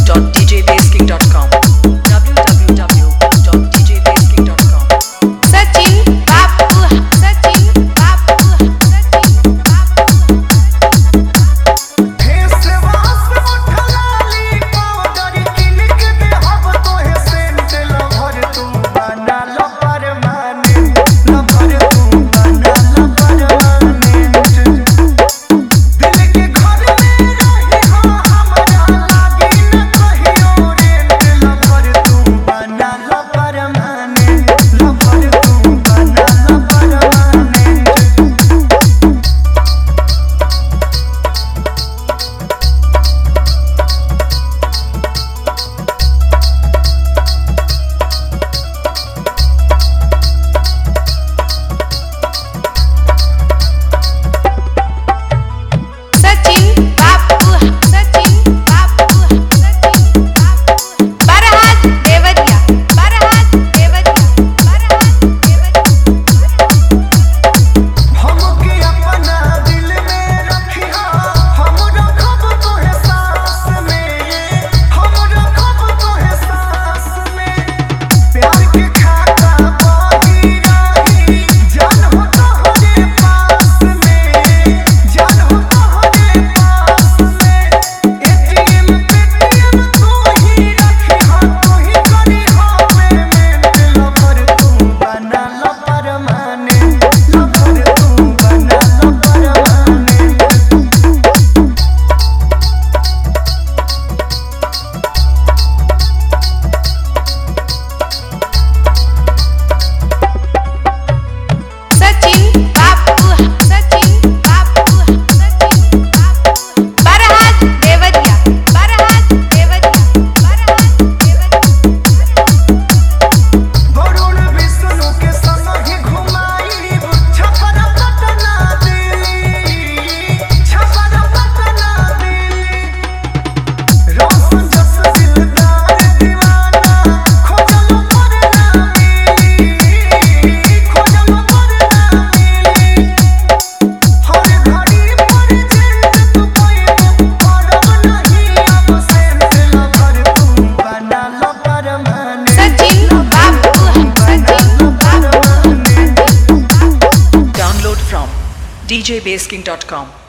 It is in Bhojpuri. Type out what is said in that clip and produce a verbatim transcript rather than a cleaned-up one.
dot d j baseking dot com w w w dot d j baseking dot com Sachin Babu Sachin Babu Sachin Babu हे सेवास उठलाली पाउडर किनक दे हब तोहे सेंट लभर तू बना ल परमानेंट लभर तू बना ल परमानेंट दिल के घर में रही हो हमरा लागी न कहियो रेंट लभर तू बना ल परमानेंट लभर तू बना ल permanent Sachin Babu Sachin Babu Sachin Babu Barhat Devadiya Barhat Devadiya Barhat Devadiya हमके अपना दिल में रखिया हम रखब तोहे सांस में हम रखब तोहे सांस में प्यार के खाता बागी रही जान हो तोहरे पास में जान हो तोहरे पास में एटीएम पेटीएम तू ही रखिया तू ही करी हो पेमेंट लभर तू बना ल परमानेंट लभर तू बना ल permanent Sachin Babu Sachin Babu Sachin Babu Barhat Devadiya Barhat Devadiya Barhat Devadiya Varun Vishnu के संग ही घुमाई छपरा पटना दिल्ली छपरा पटना दिल्ली रोशन जस दिलदार दीवाना खोजलो पर ना मिली खोजलो पर ना मिली हर घड़ी पर जेंट तू कोई करब नहीं अब सेंट लभर तू बना ल permanent Sachin Babu Sachin Babu download from d j baseking dot com